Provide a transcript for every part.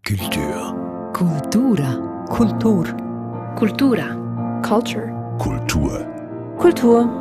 Kultur. Kultura. Kultur. Cultura. Culture. Kultur. Kultur.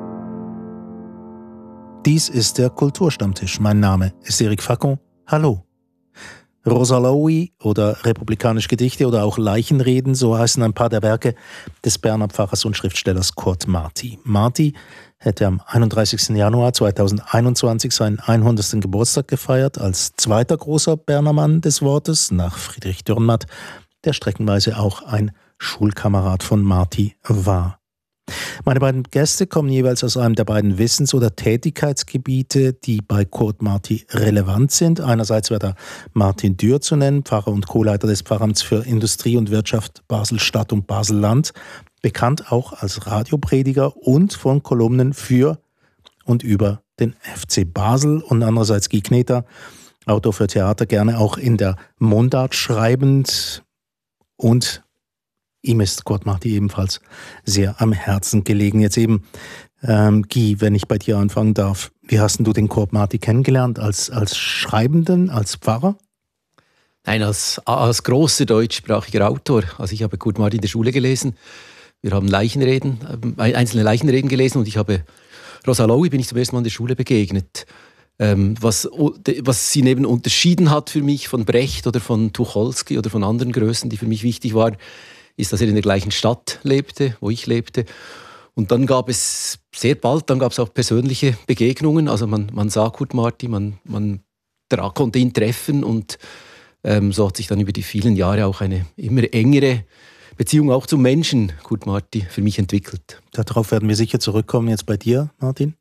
Dies ist der Kulturstammtisch. Mein Name ist Eric Facon. Hallo. Rosalaui oder republikanische Gedichte oder auch Leichenreden, so heißen ein paar der Werke des Berner Pfarrers und Schriftstellers Kurt Marti. Marti hätte am 31. Januar 2021 seinen 100. Geburtstag gefeiert, als zweiter großer Berner Mann des Wortes, nach Friedrich Dürrenmatt, der streckenweise auch ein Schulkamerad von Marti war. Meine beiden Gäste kommen jeweils aus einem der beiden Wissens- oder Tätigkeitsgebiete, die bei Kurt Marti relevant sind. Einerseits wäre da Martin Dürr zu nennen, Pfarrer und Co-Leiter des Pfarramts für Industrie und Wirtschaft Basel-Stadt und Basel-Land, bekannt auch als Radioprediger und von Kolumnen für und über den FC Basel, und andererseits Guy Kneter, Autor für Theater, gerne auch in der Mundart schreibend, und ihm ist Kurt Marti ebenfalls sehr am Herzen gelegen. Jetzt eben, Guy, wenn ich bei dir anfangen darf, wie hast du den Kurt Marti kennengelernt? Als Schreibenden, als Pfarrer? Nein, als großer deutschsprachiger Autor. Also ich habe Kurt Marti in der Schule gelesen. Wir haben einzelne Leichenreden gelesen, und ich habe Rosalaui bin ich zum ersten Mal in der Schule begegnet. Was sie neben unterschieden hat für mich von Brecht oder von Tucholsky oder von anderen Größen, die für mich wichtig waren, ist, dass er in der gleichen Stadt lebte, wo ich lebte. Und dann gab es sehr bald, auch persönliche Begegnungen. Also man sah Kurt Marti, man konnte ihn treffen, und so hat sich dann über die vielen Jahre auch eine immer engere Beziehung auch zum Menschen, Kurt Marti, für mich entwickelt. Darauf werden wir sicher zurückkommen. Jetzt bei dir, Martin?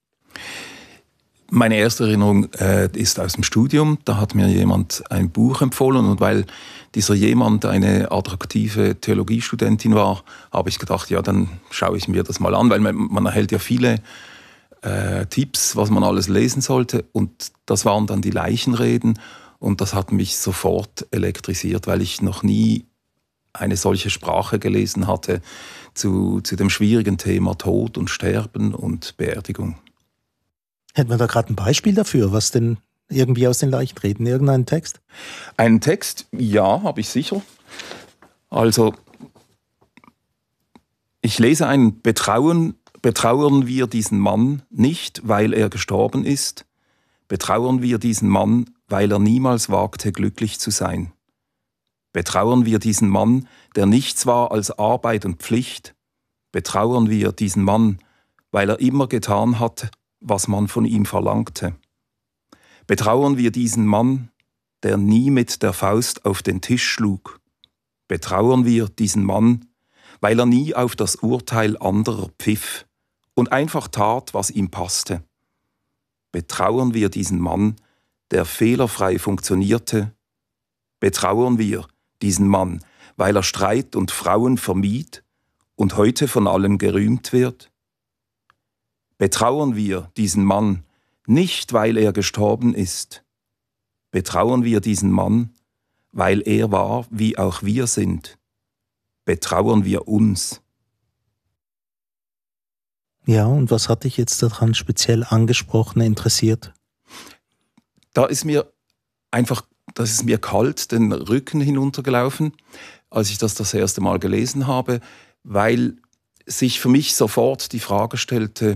Meine erste Erinnerung ist aus dem Studium. Da hat mir jemand ein Buch empfohlen, und weil dieser jemand eine attraktive Theologiestudentin war, habe ich gedacht, ja, dann schaue ich mir das mal an, weil man erhält ja viele Tipps, was man alles lesen sollte, und das waren dann die Leichenreden, und das hat mich sofort elektrisiert, weil ich noch nie eine solche Sprache gelesen hatte zu dem schwierigen Thema Tod und Sterben und Beerdigung. Hätten wir da gerade ein Beispiel dafür, was denn irgendwie aus den Leichenreden, irgendeinen Text? Einen Text, ja, habe ich sicher. Also, ich lese einen: Betrauern wir diesen Mann nicht, weil er gestorben ist. Betrauern wir diesen Mann, weil er niemals wagte, glücklich zu sein. Betrauern wir diesen Mann, der nichts war als Arbeit und Pflicht. Betrauern wir diesen Mann, weil er immer getan hat, was man von ihm verlangte. Betrauern wir diesen Mann, der nie mit der Faust auf den Tisch schlug. Betrauern wir diesen Mann, weil er nie auf das Urteil anderer pfiff und einfach tat, was ihm passte. Betrauern wir diesen Mann, der fehlerfrei funktionierte. Betrauern wir diesen Mann, weil er Streit und Frauen vermied und heute von allen gerühmt wird. Betrauern wir diesen Mann, nicht weil er gestorben ist. Betrauern wir diesen Mann, weil er war, wie auch wir sind. Betrauern wir uns. Ja, und was hat dich jetzt daran speziell angesprochen, interessiert? Das ist mir kalt den Rücken hinuntergelaufen, als ich das erste Mal gelesen habe, weil sich für mich sofort die Frage stellte,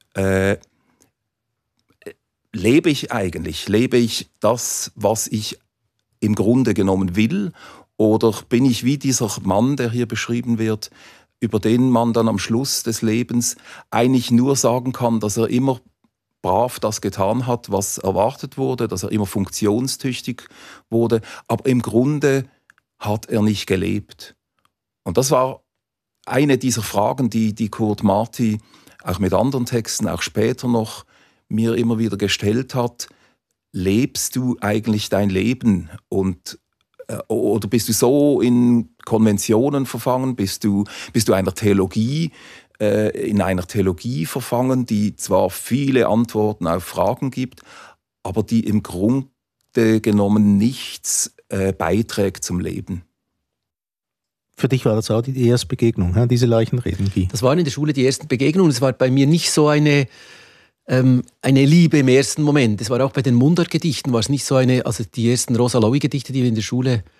lebe ich eigentlich? Lebe ich das, was ich im Grunde genommen will? Oder bin ich wie dieser Mann, der hier beschrieben wird, über den man dann am Schluss des Lebens eigentlich nur sagen kann, dass er immer brav das getan hat, was erwartet wurde, dass er immer funktionstüchtig wurde, aber im Grunde hat er nicht gelebt. Und das war eine dieser Fragen, die Kurt Marti auch mit anderen Texten, auch später noch, mir immer wieder gestellt hat. Lebst du eigentlich dein Leben? Oder bist du so in Konventionen verfangen? Bist du in einer Theologie verfangen, die zwar viele Antworten auf Fragen gibt, aber die im Grunde genommen nichts beiträgt zum Leben? Für dich war das auch die erste Begegnung, diese Leichenreden, Guy? Das waren in der Schule die ersten Begegnungen. Es war bei mir nicht so eine Liebe im ersten Moment. Es war auch bei den Mundartgedichten, war es nicht so also die ersten Rosalaui-Gedichte, die wir in der Schule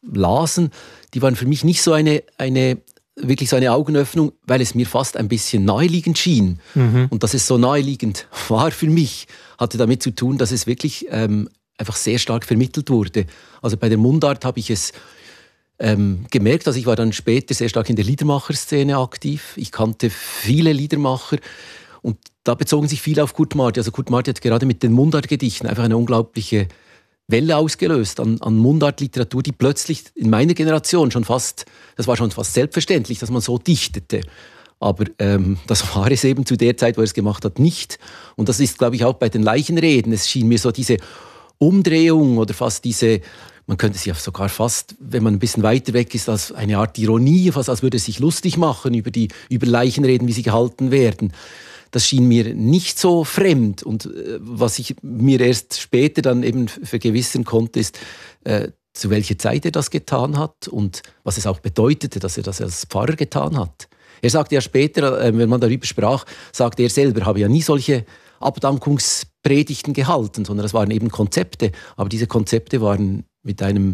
lasen, die waren für mich nicht so wirklich so eine Augenöffnung, weil es mir fast ein bisschen naheliegend schien. Und dass es so naheliegend war für mich, hatte damit zu tun, dass es wirklich einfach sehr stark vermittelt wurde. Also bei der Mundart habe ich es gemerkt, also ich war dann später sehr stark in der Liedermacherszene aktiv. Ich kannte viele Liedermacher und da bezogen sich viele auf Kurt Marti. Also Kurt Marti hat gerade mit den Mundartgedichten einfach eine unglaubliche Welle ausgelöst an Mundartliteratur, die plötzlich in meiner Generation das war schon fast selbstverständlich, dass man so dichtete. Aber das war es eben zu der Zeit, wo er es gemacht hat, nicht. Und das ist, glaube ich, auch bei den Leichenreden. Es schien mir so diese Umdrehung oder fast diese, man könnte sich sogar fast, wenn man ein bisschen weiter weg ist, als eine Art Ironie, fast als würde es sich lustig machen über Leichenreden, wie sie gehalten werden. Das schien mir nicht so fremd. Und was ich mir erst später dann eben vergewissern konnte, ist, zu welcher Zeit er das getan hat und was es auch bedeutete, dass er das als Pfarrer getan hat. Er sagte ja später, wenn man darüber sprach, sagte er selber, habe ja nie solche Abdankungspredigten gehalten, sondern das waren eben Konzepte. Aber diese Konzepte waren mit einem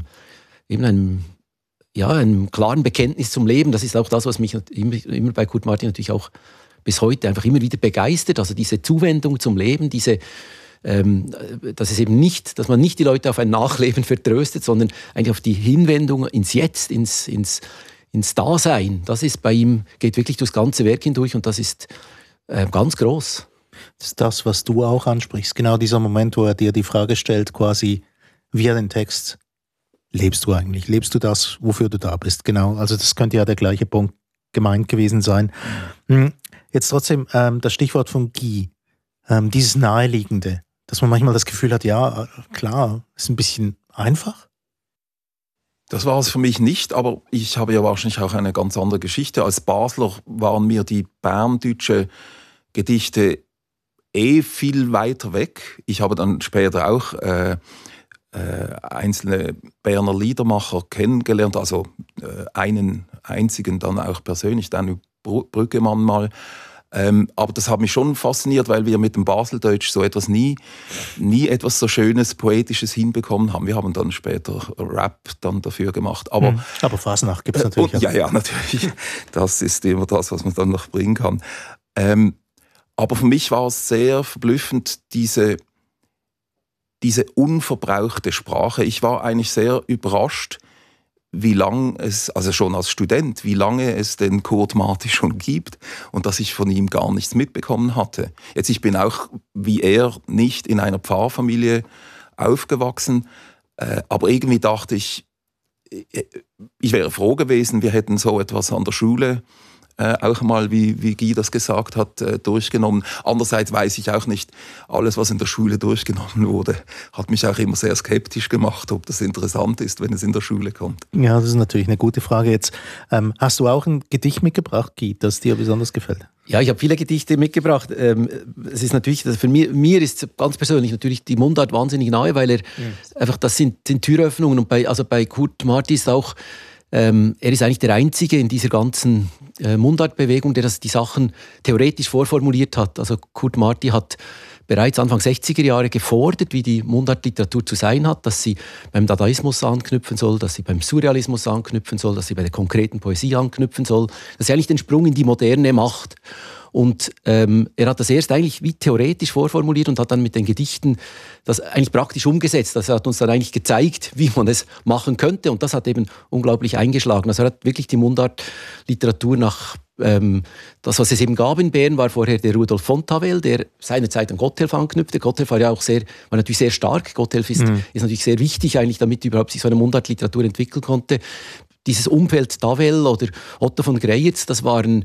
klaren Bekenntnis zum Leben. Das ist auch das, was mich immer bei Kurt Marti natürlich auch bis heute einfach immer wieder begeistert. Also diese Zuwendung zum Leben, dass man nicht die Leute auf ein Nachleben vertröstet, sondern eigentlich auf die Hinwendung ins Jetzt, ins Dasein. Das ist bei ihm, geht wirklich durchs ganze Werk hindurch und das ist ganz groß. Das ist das, was du auch ansprichst. Genau dieser Moment, wo er dir die Frage stellt, quasi via den Text, lebst du eigentlich? Lebst du das, wofür du da bist? Genau, also das könnte ja der gleiche Punkt gemeint gewesen sein. Jetzt trotzdem das Stichwort von Guy, dieses Naheliegende, dass man manchmal das Gefühl hat, ja, klar, ist ein bisschen einfach. Das war es für mich nicht, aber ich habe ja wahrscheinlich auch eine ganz andere Geschichte. Als Basler waren mir die berndeutschen Gedichte viel weiter weg. Ich habe dann später auch einzelne Berner Liedermacher kennengelernt, also einen einzigen dann auch persönlich, Daniel Brüggemann mal. Aber das hat mich schon fasziniert, weil wir mit dem Baseldeutsch so etwas nie etwas so Schönes, Poetisches hinbekommen haben. Wir haben dann später Rap dann dafür gemacht. Aber Fasnacht gibt es natürlich auch. Ja, natürlich. Das ist immer das, was man dann noch bringen kann. Aber für mich war es sehr verblüffend, diese unverbrauchte Sprache. Ich war eigentlich sehr überrascht, wie lange es, also schon als Student, wie lange es den Kurt Marti schon gibt und dass ich von ihm gar nichts mitbekommen hatte. Jetzt, ich bin auch, wie er, nicht in einer Pfarrfamilie aufgewachsen, aber irgendwie dachte ich wäre froh gewesen, wir hätten so etwas an der Schule auch mal, wie Guy das gesagt hat, durchgenommen. Andererseits weiß ich auch nicht, alles, was in der Schule durchgenommen wurde, hat mich auch immer sehr skeptisch gemacht, ob das interessant ist, wenn es in der Schule kommt. Ja, das ist natürlich eine gute Frage jetzt. Hast du auch ein Gedicht mitgebracht, Guy, das dir besonders gefällt? Ja, ich habe viele Gedichte mitgebracht. Es ist natürlich, für mir ist ganz persönlich natürlich die Mundart wahnsinnig nahe, weil er einfach, das sind Türöffnungen und bei Kurt Marti ist auch, er ist eigentlich der Einzige in dieser ganzen Mundartbewegung, der die Sachen theoretisch vorformuliert hat. Also Kurt Marti hat bereits Anfang 60er Jahre gefordert, wie die Mundartliteratur zu sein hat, dass sie beim Dadaismus anknüpfen soll, dass sie beim Surrealismus anknüpfen soll, dass sie bei der konkreten Poesie anknüpfen soll, dass sie eigentlich den Sprung in die Moderne macht. Und er hat das erst eigentlich wie theoretisch vorformuliert und hat dann mit den Gedichten das eigentlich praktisch umgesetzt. Das hat uns dann eigentlich gezeigt, wie man es machen könnte. Und das hat eben unglaublich eingeschlagen. Also er hat wirklich die Mundartliteratur nach das, was es eben gab in Bern, war vorher der Rudolf von Tavel, der seinerzeit an Gotthelf anknüpfte. Gotthelf war ja auch war natürlich sehr stark. Gotthelf ist natürlich sehr wichtig eigentlich, damit überhaupt sich so eine Mundartliteratur entwickeln konnte. Dieses Umfeld Tavel oder Otto von Greyerz, das waren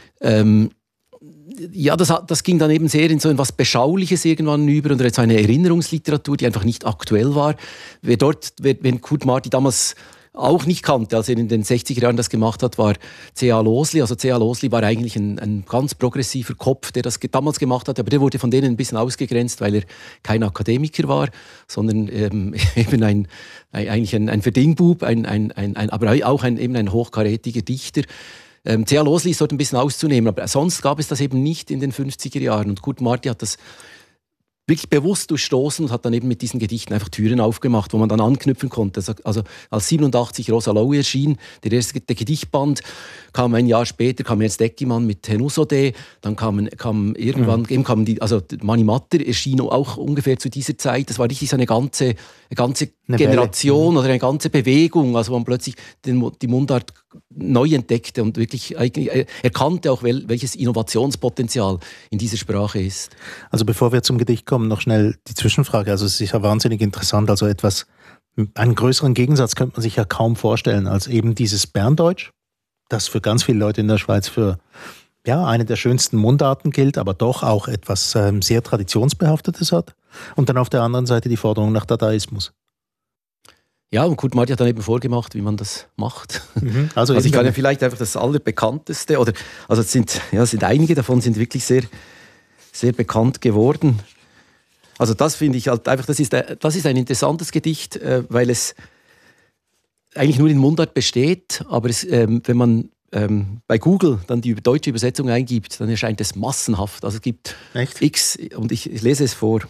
das ging dann eben sehr in so etwas Beschauliches irgendwann über und so eine Erinnerungsliteratur, die einfach nicht aktuell war. Wenn Kurt Marti damals auch nicht kannte, als er in den 60er Jahren das gemacht hat, war C.A. Losli. Also C.A. Losli war eigentlich ein ganz progressiver Kopf, der das damals gemacht hat, aber der wurde von denen ein bisschen ausgegrenzt, weil er kein Akademiker war, sondern eben eigentlich ein Verdingbub, aber auch eben ein hochkarätiger Dichter. C.A. Losli ist dort ein bisschen auszunehmen, aber sonst gab es das eben nicht in den 50er Jahren. Und Kurt Marti hat das wirklich bewusst durchstoßen und hat dann eben mit diesen Gedichten einfach Türen aufgemacht, wo man dann anknüpfen konnte. Also als 87 Rosa Lowy erschien, der erste Gedichtband, kam ein Jahr später, kam Ernst Eggimann mit Henusode, dann kam irgendwann, eben kamen also Mani Matter erschien auch ungefähr zu dieser Zeit. Das war richtig so eine ganze Generation oder eine ganze Bewegung, also wo man plötzlich die Mundart neu entdeckte und wirklich erkannte auch, welches Innovationspotenzial in dieser Sprache ist. Also bevor wir zum Gedicht kommen, noch schnell die Zwischenfrage. Also es ist ja wahnsinnig interessant, also einen größeren Gegensatz könnte man sich ja kaum vorstellen, als eben dieses Berndeutsch, das für ganz viele Leute in der Schweiz für eine der schönsten Mundarten gilt, aber doch auch etwas sehr Traditionsbehaftetes hat. Und dann auf der anderen Seite die Forderung nach Dadaismus. Ja, und Kurt Marti hat dann eben vorgemacht, wie man das macht. Also ich kann ja vielleicht einfach das Allerbekannteste, es sind einige davon sind wirklich sehr, sehr bekannt geworden. Also das finde ich halt einfach, das ist ein interessantes Gedicht, weil es eigentlich nur in Mundart besteht, aber wenn man bei Google dann die deutsche Übersetzung eingibt, dann erscheint es massenhaft. Also es gibt Echt? X, und ich lese es vor.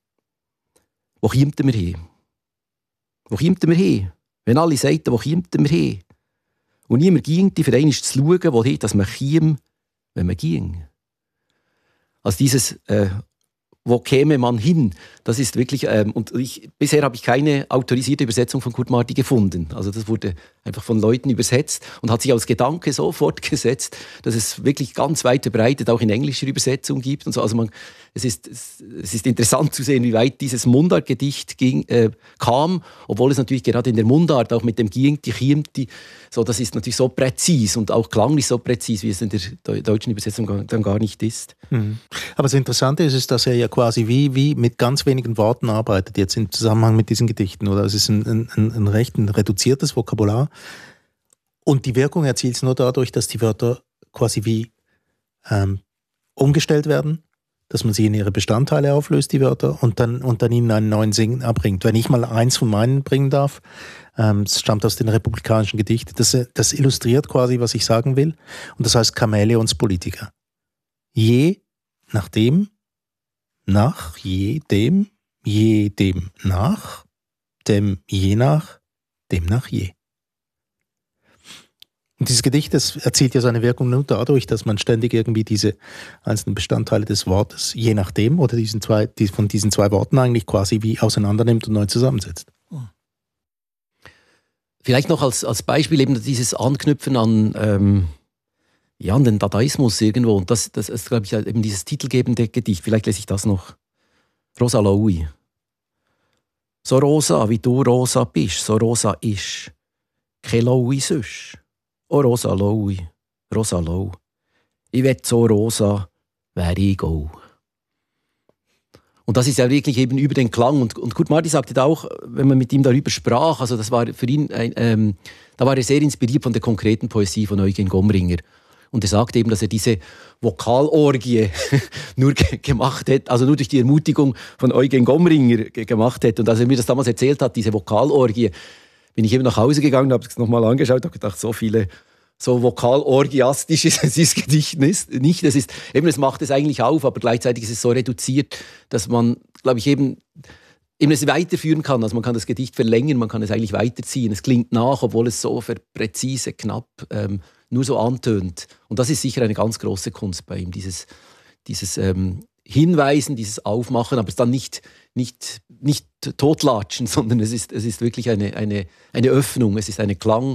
Wo kommt wir hin? Wo kommt wir hin? Wenn alle sagen, wo kommt wir hin? Und niemand ging, die für einmal zu schauen, wohin dass man käme, wenn man ging. Also dieses wo käme man hin? Das ist wirklich, bisher habe ich keine autorisierte Übersetzung von Kurt Marti gefunden. Also das wurde einfach von Leuten übersetzt und hat sich als Gedanke so fortgesetzt, dass es wirklich ganz weit verbreitet auch in englischer Übersetzung gibt und so. Also es ist interessant zu sehen, wie weit dieses Mundartgedicht kam, obwohl es natürlich gerade in der Mundart auch mit dem Giengti, Chiemti, so, das ist natürlich so präzis und auch klanglich so präzis, wie es in der deutschen Übersetzung dann gar nicht ist. Aber das Interessante ist, dass er ja quasi wie mit ganz wenigen Worten arbeitet, jetzt im Zusammenhang mit diesen Gedichten. Oder es ist ein recht reduziertes Vokabular. Und die Wirkung erzielt es nur dadurch, dass die Wörter quasi wie umgestellt werden, dass man sie in ihre Bestandteile auflöst, die Wörter, und dann ihnen einen neuen Sinn abbringt. Wenn ich mal eins von meinen bringen darf, es stammt aus den republikanischen Gedichten, das illustriert quasi, was ich sagen will. Und das heißt Chamäleonspolitiker. Je nachdem, nach jedem, jedem nach, dem je nach, dem nach je. Und dieses Gedicht, das erzielt ja seine Wirkung nur dadurch, dass man ständig irgendwie diese einzelnen Bestandteile des Wortes, je nachdem, oder von diesen zwei Worten eigentlich quasi wie auseinandernimmt und neu zusammensetzt. Vielleicht noch als Beispiel eben dieses Anknüpfen an den Dadaismus irgendwo. Und das ist, glaube ich, eben dieses titelgebende Gedicht. Vielleicht lese ich das noch. Rosa Lowy. So rosa, wie du rosa bist, so rosa ist. Kein Lowy sonst. Oh Rosa Lowy, Rosa Low. Ich will so rosa, wär ich auch. Und das ist ja wirklich eben über den Klang. Und Kurt Marti sagte da auch, wenn man mit ihm darüber sprach, also das war für ihn, da war er sehr inspiriert von der konkreten Poesie von Eugen Gomringer. Und er sagte eben, dass er diese Vokalorgie nur gemacht hat, also nur durch die Ermutigung von Eugen Gomringer gemacht hat. Und als er mir das damals erzählt hat, diese Vokalorgie, bin ich eben nach Hause gegangen, habe es nochmal angeschaut, habe gedacht, so vokalorgiastisch ist dieses Gedicht nicht. Es macht es eigentlich auf, aber gleichzeitig ist es so reduziert, dass man, glaube ich, eben es weiterführen kann. Also man kann das Gedicht verlängern, man kann es eigentlich weiterziehen. Es klingt nach, obwohl es so präzise, knapp nur so antönt. Und das ist sicher eine ganz große Kunst bei ihm, dieses Hinweisen, dieses Aufmachen, aber es dann nicht totlatschen, sondern es ist wirklich eine Öffnung. Es ist eine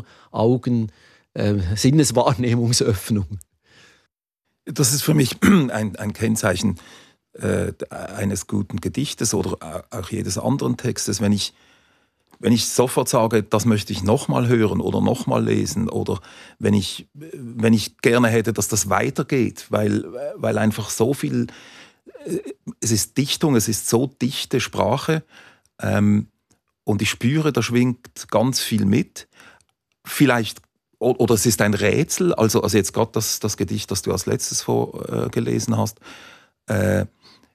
Sinneswahrnehmungsöffnung. Das ist für mich ein Kennzeichen eines guten Gedichtes oder auch jedes anderen Textes, wenn ich sofort sage, das möchte ich nochmal hören oder nochmal lesen, oder wenn ich gerne hätte, dass das weitergeht, weil einfach so viel, es ist Dichtung, es ist so dichte Sprache, und ich spüre, da schwingt ganz viel mit. Vielleicht, oder es ist ein Rätsel, also jetzt gerade das Gedicht, das du als letztes vorgelesen hast, da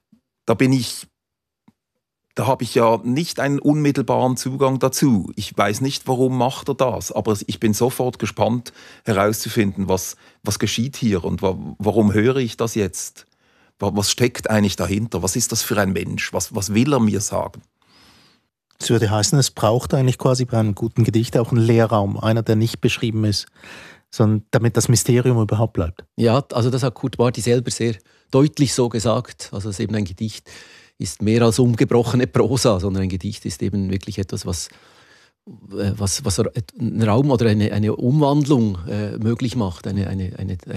habe ich ja nicht einen unmittelbaren Zugang dazu. Ich weiß nicht, warum macht er das, aber ich bin sofort gespannt herauszufinden, was geschieht hier und warum höre ich das jetzt. Was steckt eigentlich dahinter? Was ist das für ein Mensch? Was will er mir sagen? Es würde heißen, es braucht eigentlich quasi bei einem guten Gedicht auch einen Leerraum, einer, der nicht beschrieben ist, sondern damit das Mysterium überhaupt bleibt. Ja, also das hat Kurt Marti selber sehr deutlich so gesagt. Also es ist eben ein Gedicht ist mehr als umgebrochene Prosa, sondern ein Gedicht ist eben wirklich etwas, was einen Raum oder eine Umwandlung möglich macht, eine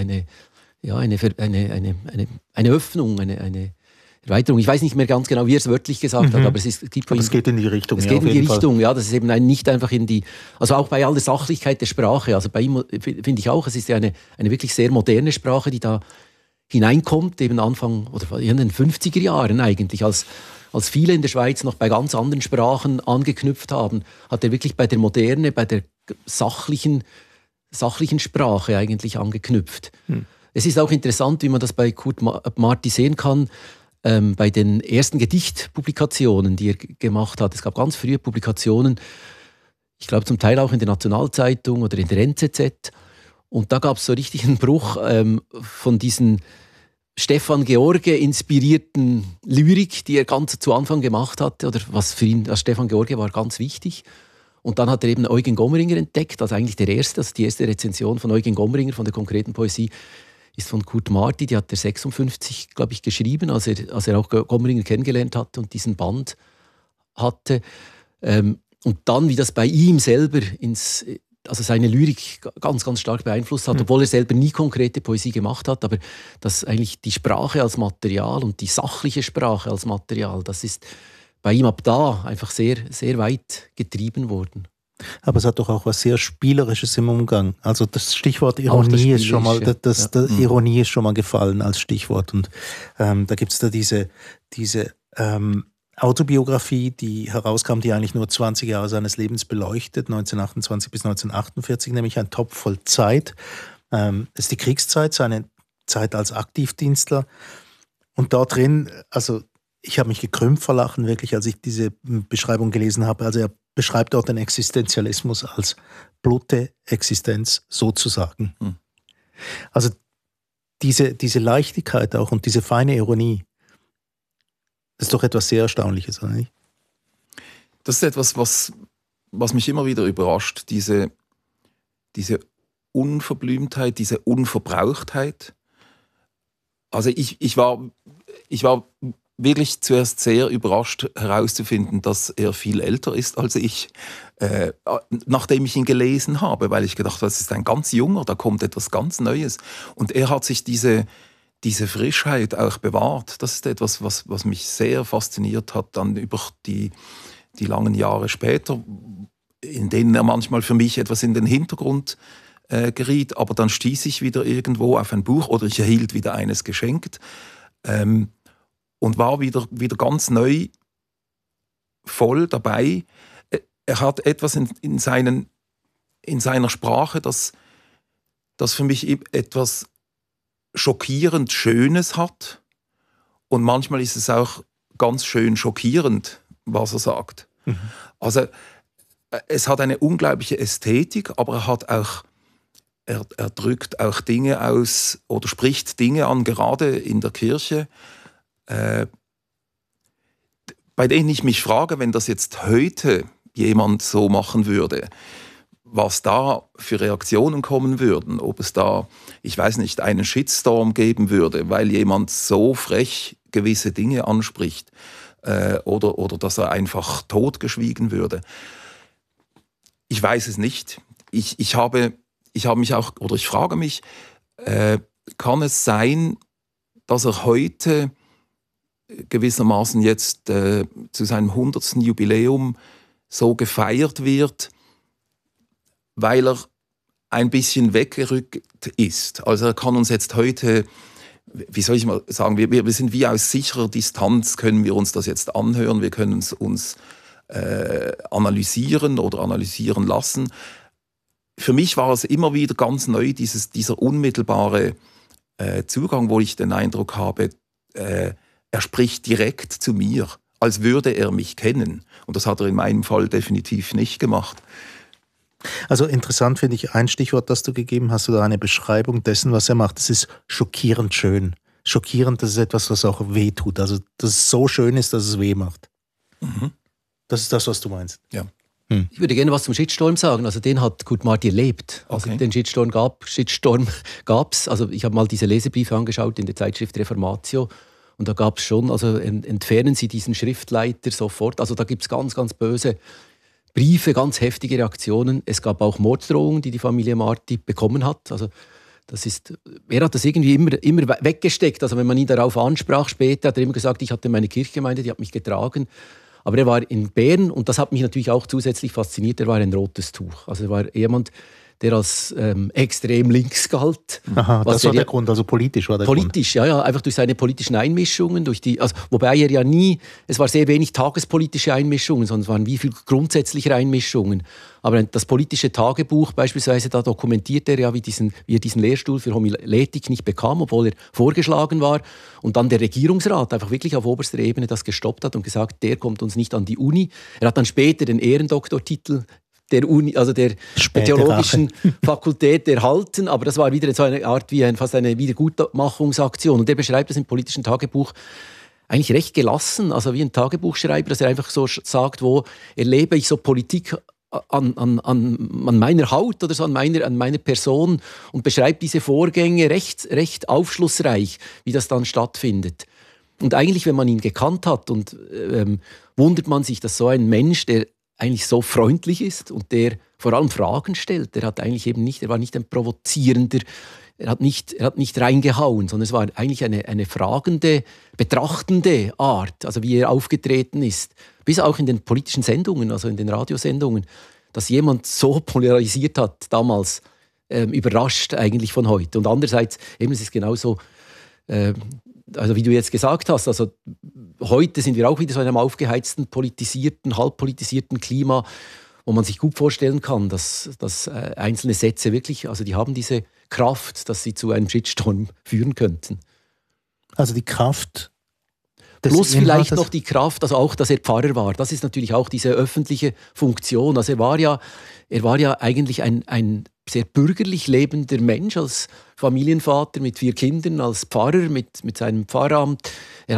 Öffnung, eine Erweiterung. Ich weiß nicht mehr ganz genau, wie er es wörtlich gesagt hat, aber es geht in die Richtung. Es geht in die Richtung, ja. Das ist eben nicht einfach also auch bei aller Sachlichkeit der Sprache. Also bei ihm finde ich auch, es ist ja eine wirklich sehr moderne Sprache, die da hineinkommt, eben Anfang oder in den 50er Jahren eigentlich, als viele in der Schweiz noch bei ganz anderen Sprachen angeknüpft haben, hat er wirklich bei der Moderne, bei der sachlichen Sprache eigentlich angeknüpft. Es ist auch interessant, wie man das bei Kurt Marti sehen kann, bei den ersten Gedichtpublikationen, die er gemacht hat. Es gab ganz frühe Publikationen, ich glaube zum Teil auch in der Nationalzeitung oder in der NZZ. Und da gab es so richtig einen Bruch von diesen Stefan George inspirierten Lyrik, die er ganz zu Anfang gemacht hatte, oder was für ihn als Stefan George war ganz wichtig. Und dann hat er eben Eugen Gomringer entdeckt, also eigentlich die erste Rezension von Eugen Gomringer von der konkreten Poesie ist von Kurt Marti, die hat er 56, glaube ich, geschrieben, als er auch Gomringer kennengelernt hatte und diesen Band hatte. Und dann, wie das bei ihm selber also seine Lyrik ganz, ganz stark beeinflusst hat, obwohl er selber nie konkrete Poesie gemacht hat, aber dass eigentlich die Sprache als Material und die sachliche Sprache als Material, das ist bei ihm ab da einfach sehr, sehr weit getrieben worden. Aber es hat doch auch was sehr Spielerisches im Umgang. Also das Stichwort Ironie ist schon mal, Ironie ist schon mal gefallen als Stichwort. Und da gibt es da diese Autobiografie, die herauskam, die eigentlich nur 20 Jahre seines Lebens beleuchtet, 1928 bis 1948, nämlich ein Topf voll Zeit. Ist die Kriegszeit, seine Zeit als Aktivdienstler. Und dort drin, also ich habe mich gekrümmt vor Lachen, wirklich, als ich diese Beschreibung gelesen habe. Also er beschreibt dort den Existenzialismus als bloße Existenz sozusagen. Also diese Leichtigkeit auch und diese feine Ironie, das ist doch etwas sehr Erstaunliches, oder nicht? Das ist etwas, was mich immer wieder überrascht, diese Unverblümtheit, diese Unverbrauchtheit. Also ich war wirklich zuerst sehr überrascht herauszufinden, dass er viel älter ist als ich, nachdem ich ihn gelesen habe, weil ich gedacht habe, das ist ein ganz junger, da kommt etwas ganz Neues. Und er hat sich diese Frischheit auch bewahrt. Das ist etwas, was mich sehr fasziniert hat, dann über die langen Jahre später, in denen er manchmal für mich etwas in den Hintergrund geriet, aber dann stieß ich wieder irgendwo auf ein Buch oder ich erhielt wieder eines geschenkt. Und war wieder ganz neu voll dabei. Er hat etwas in seiner Sprache, das für mich etwas schockierend Schönes hat. Und manchmal ist es auch ganz schön schockierend, was er sagt. Also es hat eine unglaubliche Ästhetik, aber er drückt auch Dinge aus oder spricht Dinge an, gerade in der Kirche, bei denen ich mich frage, wenn das jetzt heute jemand so machen würde, was da für Reaktionen kommen würden, ob es da, ich weiß nicht, einen Shitstorm geben würde, weil jemand so frech gewisse Dinge anspricht, oder dass er einfach totgeschwiegen würde. Ich weiß es nicht. Ich habe mich auch, oder ich frage mich, kann es sein, dass er heute gewissermaßen jetzt zu seinem 100. Jubiläum so gefeiert wird, weil er ein bisschen weggerückt ist. Also er kann uns jetzt heute, wie soll ich mal sagen, wir sind wie aus sicherer Distanz, können wir uns das jetzt anhören, wir können es uns analysieren oder analysieren lassen. Für mich war es immer wieder ganz neu, dieser unmittelbare Zugang, wo ich den Eindruck habe, er spricht direkt zu mir, als würde er mich kennen. Und das hat er in meinem Fall definitiv nicht gemacht. Also interessant finde ich ein Stichwort, das du gegeben hast, oder eine Beschreibung dessen, was er macht. Es ist schockierend schön. schockierend, das ist etwas, was auch weh tut. Also, dass es so schön ist, dass es weh macht. Mhm. Das ist das, was du meinst. Ja. Ich würde gerne was zum Shitstorm sagen. Also den hat Kurt Marti erlebt. Also Okay. den Shitstorm gab's. Also ich habe mal diese Lesebriefe angeschaut in der Zeitschrift Reformatio. Und da gab es schon, also entfernen Sie diesen Schriftleiter sofort. Also da gibt es ganz, ganz böse Briefe, ganz heftige Reaktionen. Es gab auch Morddrohungen, die Familie Marti bekommen hat. Also er hat das irgendwie immer weggesteckt. Also wenn man ihn darauf ansprach später, hat er immer gesagt, ich hatte meine Kirchgemeinde, die hat mich getragen. Aber er war in Bern und das hat mich natürlich auch zusätzlich fasziniert, er war ein rotes Tuch. Also er war jemand, der als extrem links galt. Aha, das war der Grund, also politisch war der Grund. Politisch, ja, einfach durch seine politischen Einmischungen, wobei er ja nie, es war sehr wenig tagespolitische Einmischungen, sondern es waren wie viel grundsätzliche Einmischungen. Aber das politische Tagebuch beispielsweise, da dokumentiert er ja, wie er diesen Lehrstuhl für Homiletik nicht bekam, obwohl er vorgeschlagen war. Und dann der Regierungsrat einfach wirklich auf oberster Ebene das gestoppt hat und gesagt, der kommt uns nicht an die Uni. Er hat dann später den Ehrendoktortitel der Uni, also der theologischen Fakultät erhalten, aber das war wieder so eine Art wie fast eine Wiedergutmachungsaktion. Und der beschreibt das im politischen Tagebuch eigentlich recht gelassen, also wie ein Tagebuchschreiber, dass er einfach so sagt, wo erlebe ich so Politik an meiner Haut oder so, an meiner Person und beschreibt diese Vorgänge recht aufschlussreich, wie das dann stattfindet. Und eigentlich, wenn man ihn gekannt hat, wundert man sich, dass so ein Mensch, der eigentlich so freundlich ist und der vor allem Fragen stellt. Er war nicht ein provozierender, er hat nicht reingehauen, sondern es war eigentlich eine fragende, betrachtende Art, also wie er aufgetreten ist. Bis auch in den politischen Sendungen, also in den Radiosendungen, dass jemand so polarisiert hat damals, überrascht eigentlich von heute. Und andererseits, eben, es ist genauso, also wie du jetzt gesagt hast, also heute sind wir auch wieder so in einem aufgeheizten, halbpolitisierten Klima, wo man sich gut vorstellen kann, dass einzelne Sätze wirklich, also die haben diese Kraft, dass sie zu einem Shitstorm führen könnten. Also die Kraft des Plus vielleicht Inhaltes. noch die Kraft, also auch, dass er Pfarrer war. Das ist natürlich auch diese öffentliche Funktion. Also er war ja eigentlich ein sehr bürgerlich lebender Mensch als Familienvater mit 4 Kindern, als Pfarrer mit seinem Pfarramt. Er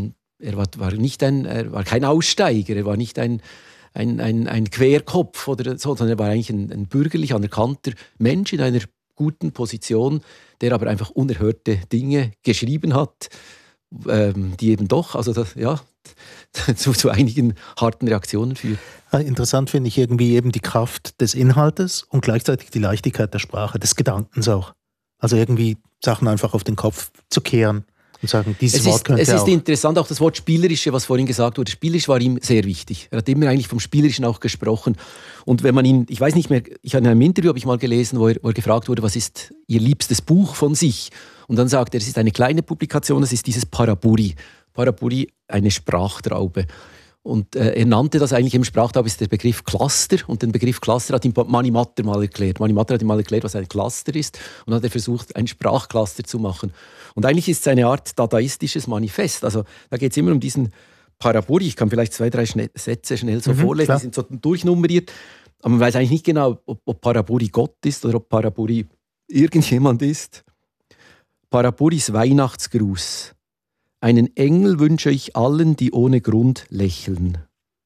war kein Aussteiger, er war nicht ein Querkopf oder so, sondern er war eigentlich ein bürgerlich anerkannter Mensch in einer guten Position, der aber einfach unerhörte Dinge geschrieben hat, die eben doch, zu einigen harten Reaktionen führen. Interessant finde ich irgendwie eben die Kraft des Inhaltes und gleichzeitig die Leichtigkeit der Sprache, des Gedankens auch. Also irgendwie Sachen einfach auf den Kopf zu kehren und sagen, dieses Wort könnte auch. Es ist interessant, auch das Wort Spielerische, was vorhin gesagt wurde. Spielerisch war ihm sehr wichtig. Er hat immer eigentlich vom Spielerischen auch gesprochen. Und wenn man ihn, ich weiß nicht mehr, in einem Interview habe ich mal gelesen, wo er gefragt wurde, was ist Ihr liebstes Buch von sich? Und dann sagt er, es ist eine kleine Publikation, es ist dieses Paraburi. Paraburi, eine Sprachtraube. Und er nannte das eigentlich, im Sprachtraube ist der Begriff Cluster, und den Begriff Cluster hat ihm Mani Matter mal erklärt. Mani Matter hat ihm mal erklärt, was ein Cluster ist, und hat er versucht, ein Sprachcluster zu machen. Und eigentlich ist es eine Art dadaistisches Manifest. Also da geht es immer um diesen Paraburi. Ich kann vielleicht 2, 3 Sätze schnell so vorlesen, klar. die sind so durchnummeriert. Aber man weiß eigentlich nicht genau, ob Paraburi Gott ist oder ob Paraburi irgendjemand ist. Paraburis Weihnachtsgruß. Einen Engel wünsche ich allen, die ohne Grund lächeln.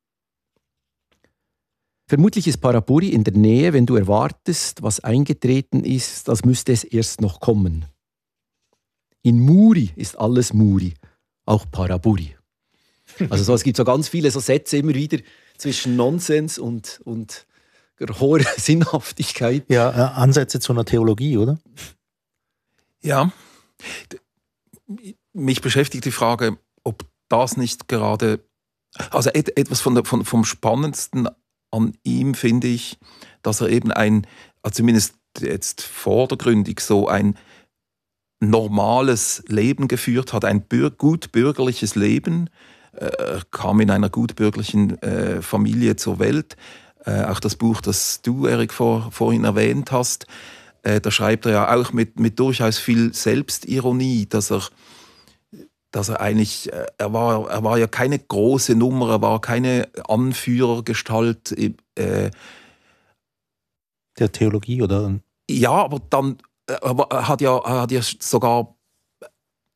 Vermutlich ist Paraburi in der Nähe, wenn du erwartest, was eingetreten ist, als müsste es erst noch kommen. In Muri ist alles Muri, auch Paraburi. Also es gibt so ganz viele so Sätze immer wieder zwischen Nonsens und hoher Sinnhaftigkeit. Ja, Ansätze zu einer Theologie, oder? Ja. Mich beschäftigt die Frage, ob das nicht gerade, also etwas vom Spannendsten an ihm finde ich, dass er eben zumindest jetzt vordergründig so ein normales Leben geführt hat, ein gut bürgerliches Leben, kam in einer gut bürgerlichen Familie zur Welt. Auch das Buch, das du, Erik, vorhin erwähnt hast, da schreibt er ja auch mit durchaus viel Selbstironie, dass er eigentlich, er war ja keine große Nummer, er war keine Anführergestalt der Theologie, oder? Ja, aber dann er hat ja sogar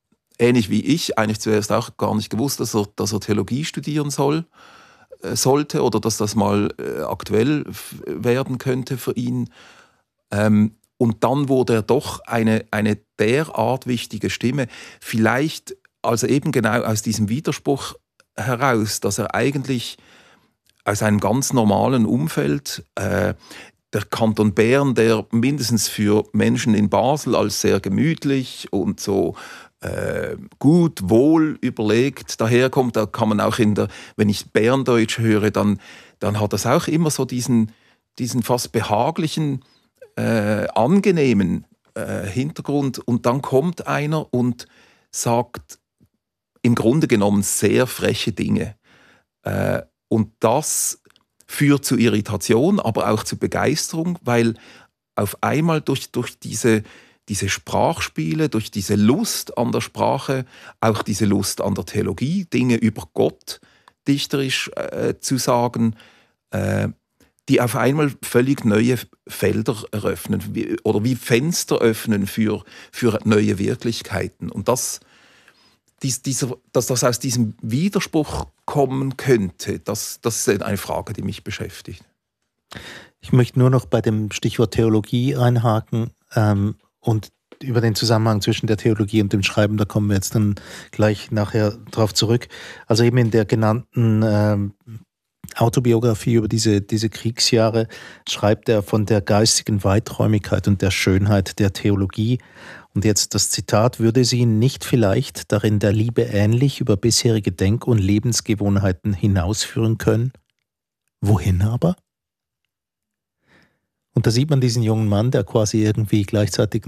ähnlich wie ich, eigentlich zuerst auch gar nicht gewusst, dass er Theologie studieren sollte oder dass das mal aktuell werden könnte für ihn. Und dann wurde er doch eine derart wichtige Stimme, vielleicht also eben genau aus diesem Widerspruch heraus, dass er eigentlich aus einem ganz normalen Umfeld, der Kanton Bern, der mindestens für Menschen in Basel als sehr gemütlich und so gut, wohl überlegt daherkommt, da kann man auch wenn ich Berndeutsch höre, dann hat das auch immer so diesen fast behaglichen, angenehmen Hintergrund. Und dann kommt einer und sagt im Grunde genommen sehr freche Dinge. Und das führt zu Irritation, aber auch zu Begeisterung, weil auf einmal durch diese Sprachspiele, durch diese Lust an der Sprache, auch diese Lust an der Theologie, Dinge über Gott dichterisch zu sagen, die auf einmal völlig neue Felder eröffnen oder wie Fenster öffnen für neue Wirklichkeiten. Und dass das aus diesem Widerspruch kommen könnte, das ist eine Frage, die mich beschäftigt. Ich möchte nur noch bei dem Stichwort Theologie einhaken und über den Zusammenhang zwischen der Theologie und dem Schreiben, da kommen wir jetzt dann gleich nachher drauf zurück. Also eben in der genannten Autobiografie über diese Kriegsjahre schreibt er von der geistigen Weiträumigkeit und der Schönheit der Theologie. Und jetzt das Zitat: Würde sie nicht vielleicht darin der Liebe ähnlich über bisherige Denk- und Lebensgewohnheiten hinausführen können? Wohin aber? Und da sieht man diesen jungen Mann, der quasi irgendwie gleichzeitig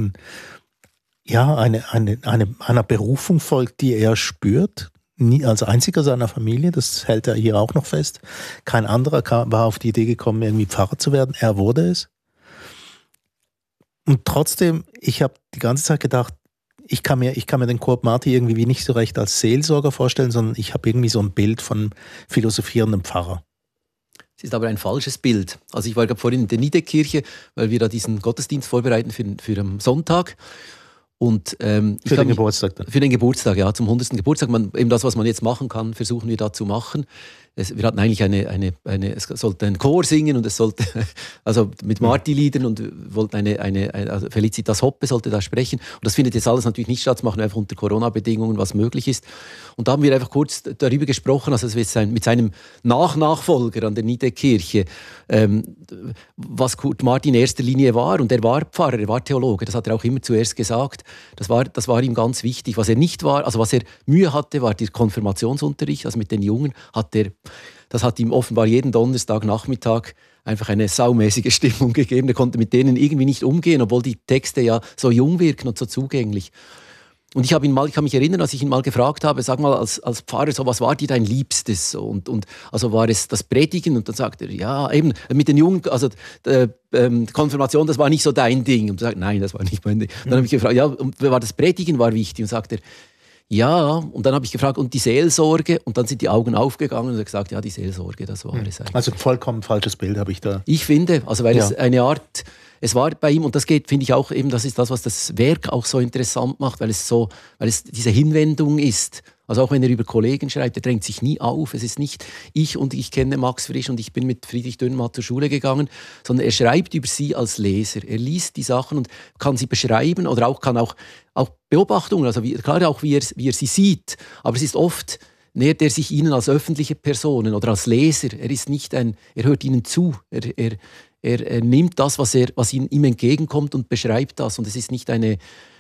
einer Berufung folgt, die er spürt, nie als einziger seiner Familie, das hält er hier auch noch fest. Kein anderer war auf die Idee gekommen, irgendwie Pfarrer zu werden, er wurde es. Und trotzdem, ich habe die ganze Zeit gedacht, ich kann mir den Kurt Marti irgendwie nicht so recht als Seelsorger vorstellen, sondern ich habe irgendwie so ein Bild von philosophierendem Pfarrer. Es ist aber ein falsches Bild. Also ich war gerade vorhin in der Niederkirche, weil wir da diesen Gottesdienst vorbereiten für am Sonntag. Und, für den Geburtstag dann? Für den Geburtstag, ja, zum 100. Geburtstag. Eben das, was man jetzt machen kann, versuchen wir da zu machen. Wir hatten eigentlich es sollte ein Chor singen und es sollte, also mit Marti-Liedern und wollten also Felicitas Hoppe sollte da sprechen. Und das findet jetzt alles natürlich nicht statt, das machen wir einfach unter Corona-Bedingungen, was möglich ist. Und da haben wir einfach kurz darüber gesprochen, also mit seinem Nachfolger an der Niederkirche, was Kurt Marti in erster Linie war. Und er war Pfarrer, er war Theologe, das hat er auch immer zuerst gesagt. Das war ihm ganz wichtig. Was er nicht war, also was er Mühe hatte, war der Konfirmationsunterricht, also mit den Jungen das hat ihm offenbar jeden Donnerstagnachmittag einfach eine saumäßige Stimmung gegeben. Er konnte mit denen irgendwie nicht umgehen, obwohl die Texte ja so jung wirken und so zugänglich. Und ich kann mich erinnern, als ich ihn mal gefragt habe, sag mal, als Pfarrer, so, was war dir dein Liebstes? Und also war es das Predigen? Und dann sagt er, ja, eben mit den Jungen, also Konfirmation, das war nicht so dein Ding. Und er sagt, nein, das war nicht mein Ding. Und dann habe ich gefragt, ja, war das Predigen war wichtig? Und sagt er, ja, und dann habe ich gefragt, und die Seelsorge? Und dann sind die Augen aufgegangen und er hat gesagt, ja, die Seelsorge, das war es eigentlich. Also ein vollkommen falsches Bild habe ich da. Ich finde, also weil es eine Art, es war bei ihm, und das geht, finde ich auch eben, das ist das, was das Werk auch so interessant macht, weil es diese Hinwendung ist. Also auch wenn er über Kollegen schreibt, er drängt sich nie auf. Es ist nicht ich kenne Max Frisch und ich bin mit Friedrich Dürrenmatt zur Schule gegangen, sondern er schreibt über sie als Leser. Er liest die Sachen und kann sie beschreiben oder kann auch Beobachtungen, also klar auch wie er sie sieht. Aber es ist oft, nähert er sich ihnen als öffentliche Personen oder als Leser. Er hört ihnen zu. Er nimmt das, was ihm entgegenkommt und beschreibt das. Und es ist nicht nie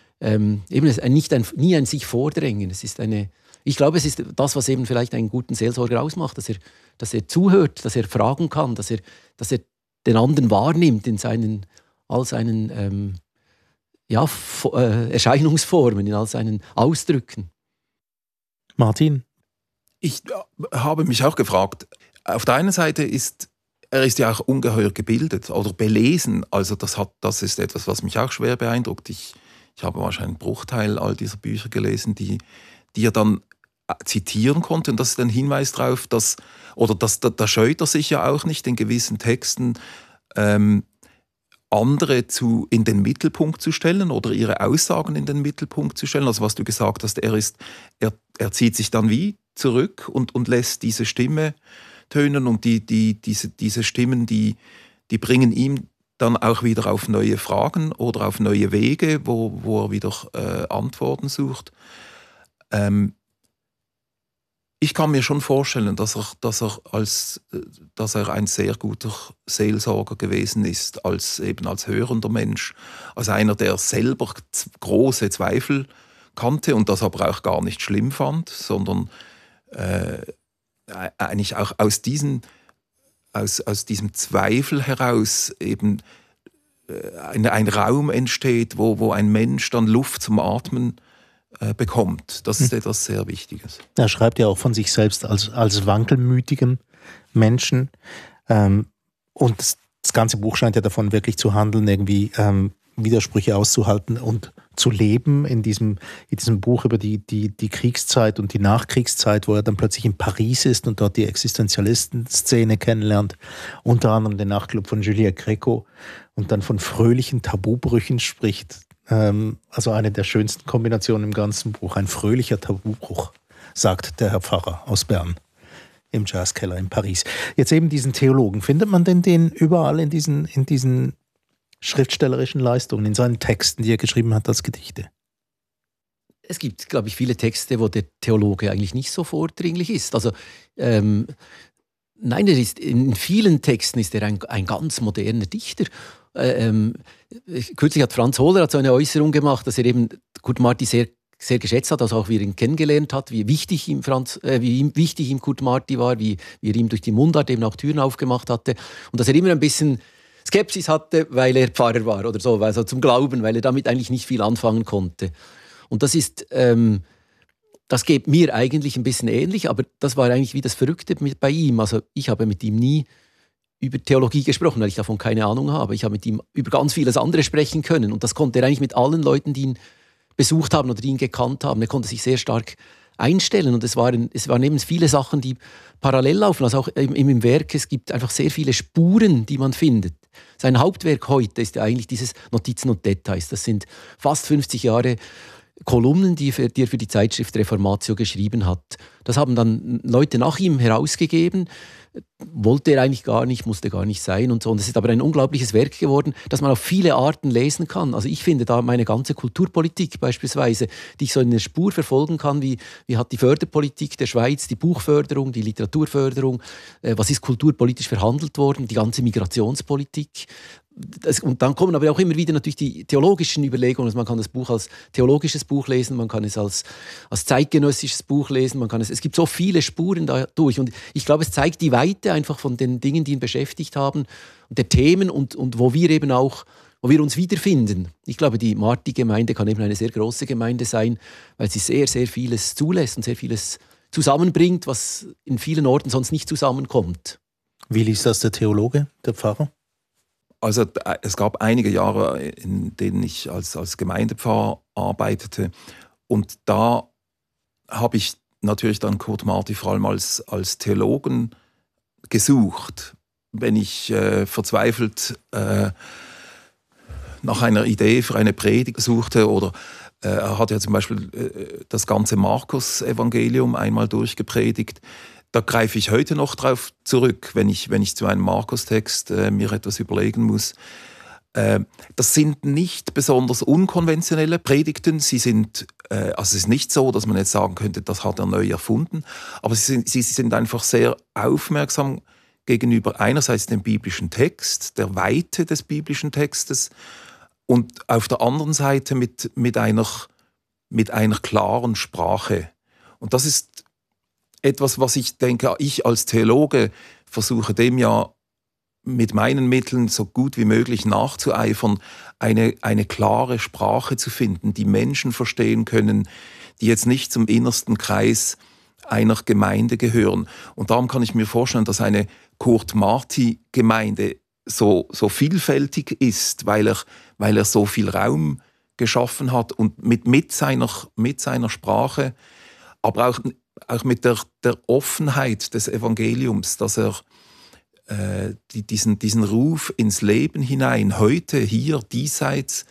ein sich vordrängen. Ich glaube, es ist das, was eben vielleicht einen guten Seelsorger ausmacht, dass er zuhört, dass er fragen kann, dass er den anderen wahrnimmt in all seinen Erscheinungsformen, in all seinen Ausdrücken. Martin? Ich habe mich auch gefragt, auf der einen Seite er ist ja auch ungeheuer gebildet oder belesen, also das ist etwas, was mich auch schwer beeindruckt. Ich habe wahrscheinlich einen Bruchteil all dieser Bücher gelesen, die er dann zitieren konnte, und das ist ein Hinweis darauf, da scheut er sich ja auch nicht in gewissen Texten andere in den Mittelpunkt zu stellen oder ihre Aussagen in den Mittelpunkt zu stellen. Also was du gesagt hast, er zieht sich dann wie zurück und lässt diese Stimme tönen und diese Stimmen, die bringen ihm dann auch wieder auf neue Fragen oder auf neue Wege, wo er wieder Antworten sucht. Ich kann mir schon vorstellen, dass er ein sehr guter Seelsorger gewesen ist, als hörender Mensch, als einer, der selber große Zweifel kannte und das aber auch gar nicht schlimm fand, sondern eigentlich auch aus diesem Zweifel heraus eben ein Raum entsteht, wo ein Mensch dann Luft zum Atmen bekommt. Das ist etwas sehr Wichtiges. Er schreibt ja auch von sich selbst als wankelmütigem Menschen. Und das ganze Buch scheint ja davon wirklich zu handeln, irgendwie Widersprüche auszuhalten und zu leben in diesem Buch über die Kriegszeit und die Nachkriegszeit, wo er dann plötzlich in Paris ist und dort die Existenzialisten-Szene kennenlernt, unter anderem den Nachtclub von Juliette Gréco und dann von fröhlichen Tabubrüchen spricht. Also eine der schönsten Kombinationen im ganzen Buch, ein fröhlicher Tabubruch, sagt der Herr Pfarrer aus Bern im Jazzkeller in Paris. Jetzt eben diesen Theologen, findet man denn den überall in diesen schriftstellerischen Leistungen, in seinen Texten, die er geschrieben hat als Gedichte? Es gibt, glaube ich, viele Texte, wo der Theologe eigentlich nicht so vordringlich ist. Also nein, in vielen Texten ist er ein ganz moderner Dichter. Kürzlich hat Franz Hohler so eine Äußerung gemacht, dass er eben Kurt Marti sehr, sehr geschätzt hat, also auch wie er ihn kennengelernt hat, wie wichtig ihm Kurt Marti war, wie er ihm durch die Mundart eben auch Türen aufgemacht hatte und dass er immer ein bisschen Skepsis hatte, weil er Pfarrer war oder so, also zum Glauben, weil er damit eigentlich nicht viel anfangen konnte. Und das geht mir eigentlich ein bisschen ähnlich, aber das war eigentlich wie das Verrückte bei ihm. Also ich habe mit ihm nie über Theologie gesprochen, weil ich davon keine Ahnung habe. Ich habe mit ihm über ganz vieles andere sprechen können und das konnte er eigentlich mit allen Leuten, die ihn besucht haben oder die ihn gekannt haben. Er konnte sich sehr stark einstellen und es waren eben viele Sachen, die parallel laufen. Also auch im Werk, es gibt einfach sehr viele Spuren, die man findet. Sein Hauptwerk heute ist ja eigentlich dieses Notizen und Details. Das sind fast 50 Jahre Kolumnen, die er für die Zeitschrift Reformatio geschrieben hat. Das haben dann Leute nach ihm herausgegeben. Wollte er eigentlich gar nicht, musste gar nicht sein und so. Und es ist aber ein unglaubliches Werk geworden, das man auf viele Arten lesen kann. Also ich finde da meine ganze Kulturpolitik beispielsweise, die ich so in der Spur verfolgen kann, wie hat die Förderpolitik der Schweiz, die Buchförderung, die Literaturförderung, was ist kulturpolitisch verhandelt worden, die ganze Migrationspolitik. Und dann kommen aber auch immer wieder natürlich die theologischen Überlegungen. Also man kann das Buch als theologisches Buch lesen, man kann es als zeitgenössisches Buch lesen, es gibt so viele Spuren dadurch. Und ich glaube, es zeigt die Weite einfach von den Dingen, die ihn beschäftigt haben, und der Themen und wo wir uns wiederfinden. Ich glaube, die Marti-Gemeinde kann eben eine sehr große Gemeinde sein, weil sie sehr, sehr vieles zulässt und sehr vieles zusammenbringt, was in vielen Orten sonst nicht zusammenkommt. Wie liest das der Theologe, der Pfarrer? Also es gab einige Jahre, in denen ich als Gemeindepfarrer arbeitete und da habe ich natürlich dann Kurt Marti vor allem als Theologen gesucht. Wenn ich verzweifelt nach einer Idee für eine Predigt suchte oder er hat ja zum Beispiel das ganze Markus-Evangelium einmal durchgepredigt. Da greife ich heute noch drauf zurück, wenn ich zu einem Markus-Text mir etwas überlegen muss. Das sind nicht besonders unkonventionelle Predigten. Sie sind, es ist nicht so, dass man jetzt sagen könnte, das hat er neu erfunden, aber sie sind einfach sehr aufmerksam gegenüber einerseits dem biblischen Text, der Weite des biblischen Textes und auf der anderen Seite mit einer klaren Sprache. Und das ist etwas, was ich denke, ich als Theologe versuche dem ja mit meinen Mitteln so gut wie möglich nachzueifern, eine klare Sprache zu finden, die Menschen verstehen können, die jetzt nicht zum innersten Kreis einer Gemeinde gehören. Und darum kann ich mir vorstellen, dass eine Kurt-Marti-Gemeinde so vielfältig ist, weil er so viel Raum geschaffen hat und mit seiner Sprache, aber auch mit der Offenheit des Evangeliums, dass er diesen Ruf ins Leben hinein, heute, hier, diesseits,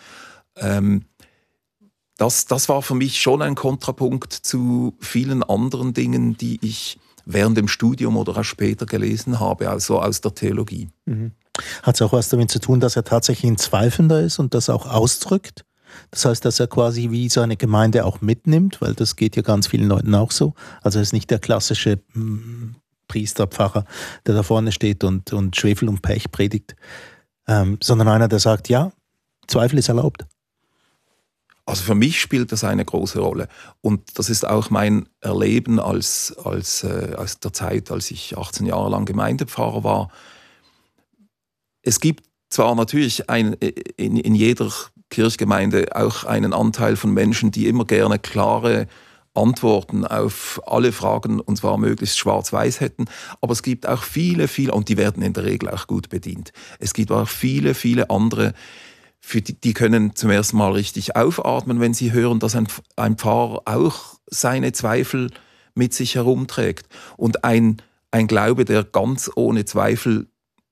das war für mich schon ein Kontrapunkt zu vielen anderen Dingen, die ich während dem Studium oder auch später gelesen habe, also aus der Theologie. Mhm. Hat es auch was damit zu tun, dass er tatsächlich ein Zweifelnder ist und das auch ausdrückt? Das heißt, dass er quasi wie seine Gemeinde auch mitnimmt, weil das geht ja ganz vielen Leuten auch so. Also er ist nicht der klassische Priester, Pfarrer, der da vorne steht und Schwefel und Pech predigt, sondern einer, der sagt, ja, Zweifel ist erlaubt. Also für mich spielt das eine große Rolle. Und das ist auch mein Erleben aus der Zeit, als ich 18 Jahre lang Gemeindepfarrer war. Es gibt zwar natürlich in jeder Kirchgemeinde auch einen Anteil von Menschen, die immer gerne klare Antworten auf alle Fragen, und zwar möglichst schwarz-weiß hätten, aber es gibt auch viele, und die werden in der Regel auch gut bedient. Es gibt auch viele, viele andere, für die können zum ersten Mal richtig aufatmen, wenn sie hören, dass ein Pfarrer auch seine Zweifel mit sich herumträgt. Und ein Glaube, der ganz ohne Zweifel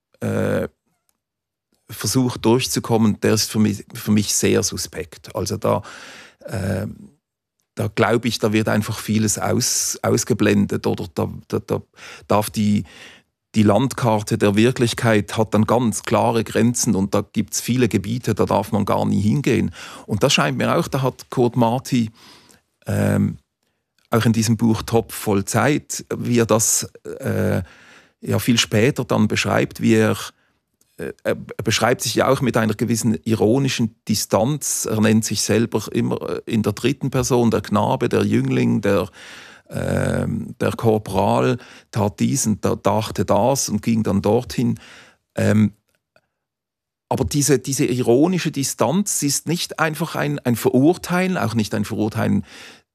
versucht durchzukommen, der ist für mich sehr suspekt. Also da glaube ich, da wird einfach vieles ausgeblendet oder da darf die Landkarte der Wirklichkeit hat dann ganz klare Grenzen und da gibt es viele Gebiete, da darf man gar nie hingehen. Und das scheint mir auch, da hat Kurt Marti auch in diesem Buch Topf voll Zeit, wie er das viel später dann beschreibt, wie er beschreibt sich ja auch mit einer gewissen ironischen Distanz. Er nennt sich selber immer in der dritten Person, der Knabe, der Jüngling, der Korporal tat dies und dachte das und ging dann dorthin. Aber diese ironische Distanz ist nicht einfach ein Verurteilen, auch nicht ein Verurteilen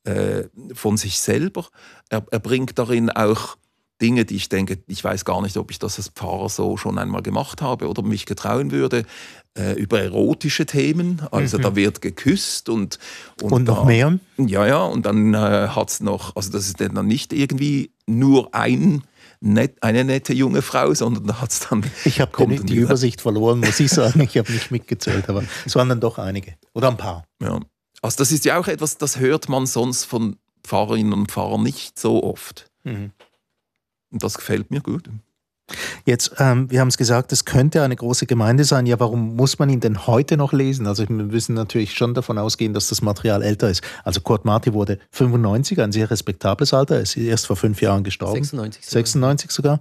von sich selber. Er bringt darin auch Dinge, die ich denke, ich weiß gar nicht, ob ich das als Pfarrer so schon einmal gemacht habe oder mich getrauen würde, über erotische Themen. Also da wird geküsst und noch mehr? Ja, und dann hat es noch, also das ist dann nicht irgendwie nur eine nette junge Frau, sondern da hat es dann... Ich habe die Übersicht verloren, muss ich sagen. Ich habe nicht mitgezählt, aber es waren dann doch einige. Oder ein paar. Ja. Also das ist ja auch etwas, das hört man sonst von Pfarrerinnen und Pfarrern nicht so oft. Mhm. Und das gefällt mir gut. Jetzt, wir haben es gesagt, es könnte eine große Gemeinde sein. Ja, warum muss man ihn denn heute noch lesen? Also wir müssen natürlich schon davon ausgehen, dass das Material älter ist. Also Kurt Marti wurde 95, ein sehr respektables Alter. Er ist erst vor 5 Jahren gestorben. 96 sogar.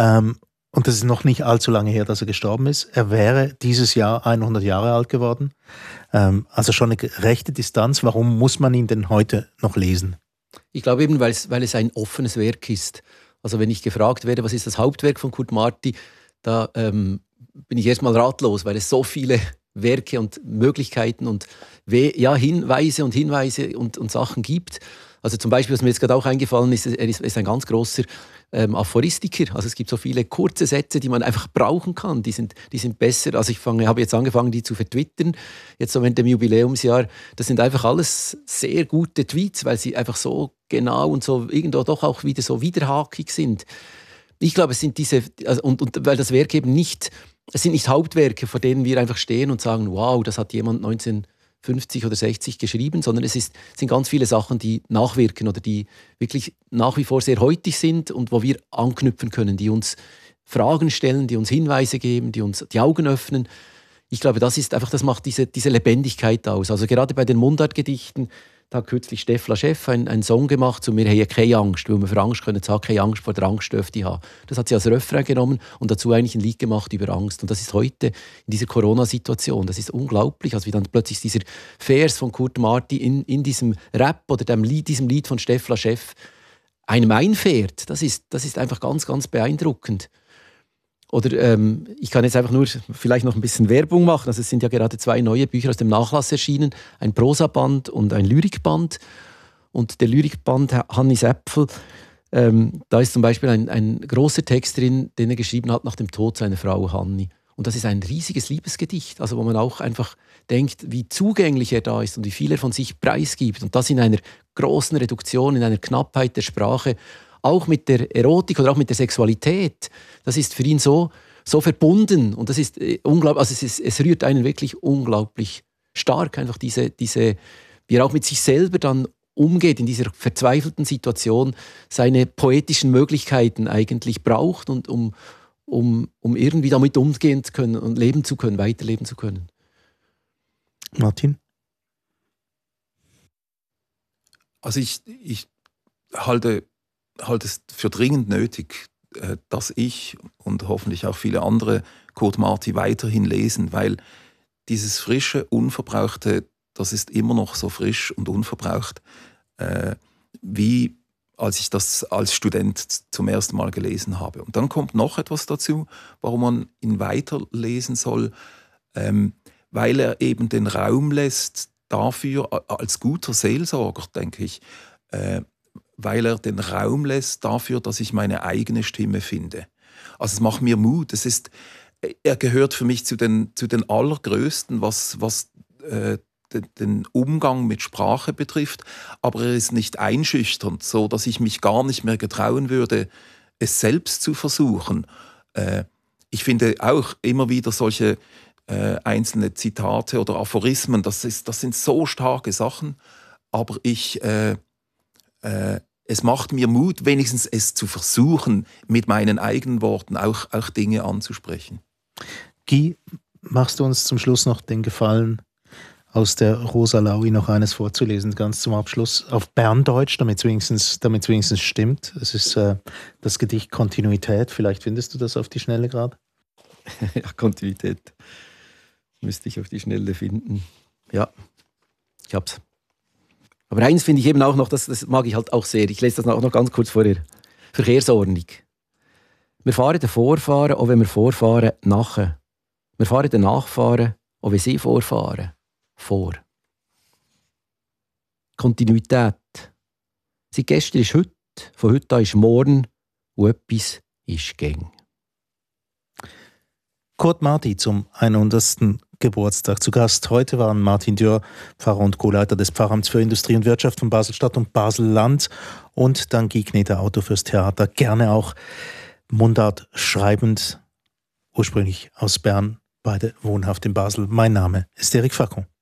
Und das ist noch nicht allzu lange her, dass er gestorben ist. Er wäre dieses Jahr 100 Jahre alt geworden. Also schon eine rechte Distanz. Warum muss man ihn denn heute noch lesen? Ich glaube eben, weil es ein offenes Werk ist. Also wenn ich gefragt werde, was ist das Hauptwerk von Kurt Marti, da bin ich erstmal ratlos, weil es so viele Werke und Möglichkeiten und Hinweise und Sachen gibt. Also zum Beispiel, was mir jetzt gerade auch eingefallen ist, er ist ein ganz großer Aphoristiker. Also es gibt so viele kurze Sätze, die man einfach brauchen kann. Die sind besser. Also habe jetzt angefangen, die zu vertwittern. Jetzt so während dem Jubiläumsjahr. Das sind einfach alles sehr gute Tweets, weil sie einfach so genau und so irgendwo doch auch wieder so widerhakig sind. Ich glaube, es sind und weil das Werk eben es sind nicht Hauptwerke, vor denen wir einfach stehen und sagen, wow, das hat jemand 1950 oder 60 geschrieben, sondern es sind ganz viele Sachen, die nachwirken oder die wirklich nach wie vor sehr heutig sind und wo wir anknüpfen können, die uns Fragen stellen, die uns Hinweise geben, die uns die Augen öffnen. Ich glaube, das macht diese Lebendigkeit aus. Also gerade bei den Mundartgedichten, da hat kürzlich Stefla Chef einen Song gemacht zu «Wir haben keine Angst», weil wir für Angst können sagen, keine Angst vor der Angst dürfte ich haben. Das hat sie als Refrain genommen und dazu eigentlich ein Lied gemacht über Angst. Und das ist heute in dieser Corona-Situation, das ist unglaublich, als wie dann plötzlich dieser Vers von Kurt Marti in diesem Rap oder diesem Lied von Stefla Chef einem einfährt. Das ist einfach ganz, ganz beeindruckend. Oder ich kann jetzt einfach nur vielleicht noch ein bisschen Werbung machen. Also es sind ja gerade 2 neue Bücher aus dem Nachlass erschienen, ein Prosaband und ein Lyrikband. Und der Lyrikband Hannis Äpfel, da ist zum Beispiel ein großer Text drin, den er geschrieben hat nach dem Tod seiner Frau Hanni. Und das ist ein riesiges Liebesgedicht, also wo man auch einfach denkt, wie zugänglich er da ist und wie viel er von sich preisgibt. Und das in einer großen Reduktion, in einer Knappheit der Sprache. auch mit der Erotik oder auch mit der Sexualität, das ist für ihn so verbunden und das ist unglaublich, also es rührt einen wirklich unglaublich stark, einfach diese, wie er auch mit sich selber dann umgeht in dieser verzweifelten Situation, seine poetischen Möglichkeiten eigentlich braucht und um irgendwie damit umgehen zu können und leben zu können, weiterleben zu können. Martin? Also ich halte es für dringend nötig, dass ich und hoffentlich auch viele andere Kurt Marti weiterhin lesen, weil dieses frische, unverbrauchte, das ist immer noch so frisch und unverbraucht, wie als ich das als Student zum ersten Mal gelesen habe. Und dann kommt noch etwas dazu, warum man ihn weiterlesen soll, weil er eben den Raum lässt dafür, als guter Seelsorger, denke ich, weil er den Raum lässt dafür, dass ich meine eigene Stimme finde. Also es macht mir Mut. Er gehört für mich zu den Allergrößten, was den Umgang mit Sprache betrifft, aber er ist nicht einschüchternd, so dass ich mich gar nicht mehr getrauen würde, es selbst zu versuchen. Ich finde auch immer wieder solche einzelne Zitate oder Aphorismen, das sind so starke Sachen, aber es macht mir Mut, wenigstens es zu versuchen, mit meinen eigenen Worten auch Dinge anzusprechen. Guy, machst du uns zum Schluss noch den Gefallen, aus der Rosa Laui noch eines vorzulesen, ganz zum Abschluss, auf Berndeutsch, damit es wenigstens stimmt. Es ist das Gedicht Kontinuität, vielleicht findest du das auf die Schnelle gerade? Ja, Kontinuität müsste ich auf die Schnelle finden. Ja, ich hab's. Aber eins finde ich eben auch noch, das mag ich halt auch sehr, ich lese das auch noch ganz kurz vorher. Verkehrsordnung. Wir fahren den Vorfahren, auch wenn wir vorfahren, nachher. Wir fahren den Nachfahren, auch wenn sie vorfahren, vor. Kontinuität. Seit gestern ist heute, von heute an ist morgen und etwas ist gäng. Kurt Marti zum 100. Geburtstag. Zu Gast heute waren Martin Dürr, Pfarrer und Co-Leiter des Pfarramts für Industrie und Wirtschaft von Basel-Stadt und Basel-Land, und dann Guy Kneter, Autor fürs Theater, gerne auch Mundart schreibend, ursprünglich aus Bern, beide wohnhaft in Basel. Mein Name ist Eric Facon.